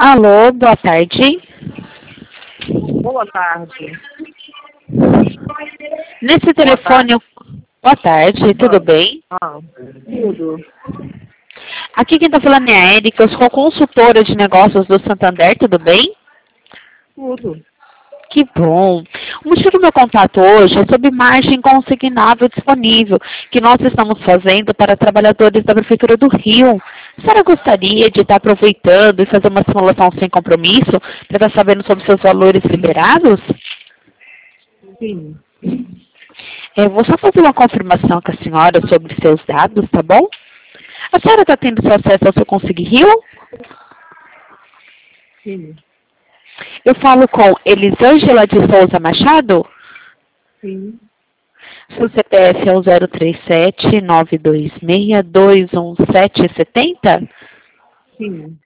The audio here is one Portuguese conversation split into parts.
Alô, boa tarde. Boa tarde. Nesse telefone, boa tarde, tudo bem? Tudo. Aqui quem está falando é a Érica, eu sou consultora de negócios do Santander, tudo bem? Tudo. Que bom. O motivo do meu contato hoje é sobre margem consignável disponível, que nós estamos fazendo para trabalhadores da Prefeitura do Rio. A senhora gostaria de estar aproveitando e fazer uma simulação sem compromisso, para estar sabendo sobre seus valores liberados? Sim. Vou só fazer uma confirmação com a senhora sobre seus dados, tá bom? A senhora está tendo seu acesso ao seu Consig Rio? Sim. Eu falo com Elisângela de Souza Machado? Sim. Seu CPF é o 037-926-21770? Sim.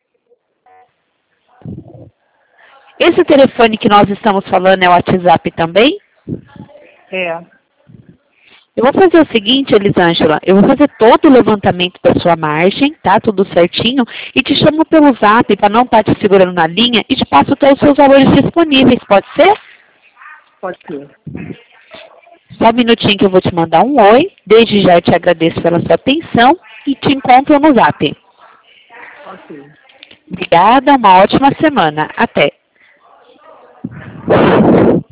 Esse telefone que nós estamos falando é o WhatsApp também? É. Eu vou fazer o seguinte, Elisângela, eu vou fazer todo o levantamento da sua margem, tá? Tudo certinho, e te chamo pelo Zap para não estar te segurando na linha e te passo todos os seus valores disponíveis, pode ser? Pode ser. Só um minutinho que eu vou te mandar um oi. Desde já eu te agradeço pela sua atenção e te encontro no Zap. Ok. Obrigada, uma ótima semana. Até.